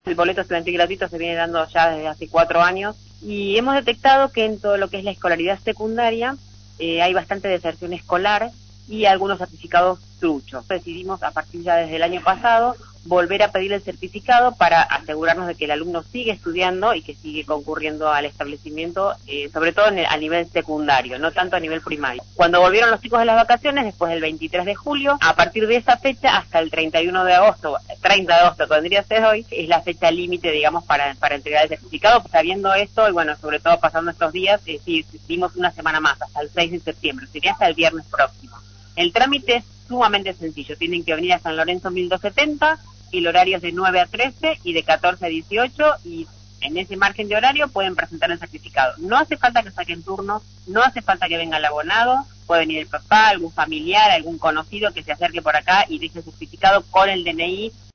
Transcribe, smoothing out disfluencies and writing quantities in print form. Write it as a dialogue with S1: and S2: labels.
S1: El boleto estudiantil gratuito se viene dando ya desde hace 4 años y hemos detectado que en todo lo que es la escolaridad secundaria hay bastante deserción escolar y algunos certificados truchos. Decidimos a partir ya desde el año pasado volver a pedir el certificado para asegurarnos de que el alumno sigue estudiando y que sigue concurriendo al establecimiento, sobre todo a nivel secundario, no tanto a nivel primario. Cuando volvieron los chicos de las vacaciones, después del 23 de julio, a partir de esa fecha hasta el 31 de agosto, 30 de agosto, que vendría a ser hoy, es la fecha límite, digamos, para entregar el certificado. Sabiendo esto, y bueno, sobre todo pasando estos días, sí, dimos una semana más, hasta el 6 de septiembre, sería hasta el viernes próximo. El trámite es sumamente sencillo, tienen que venir a San Lorenzo 1270, y el horario es de 9 a 13 y de 14 a 18, y en ese margen de horario pueden presentar el certificado. No hace falta que saquen turno, no hace falta que venga el abonado, puede venir el papá, algún familiar, algún conocido que se acerque por acá y deje el certificado con el DNI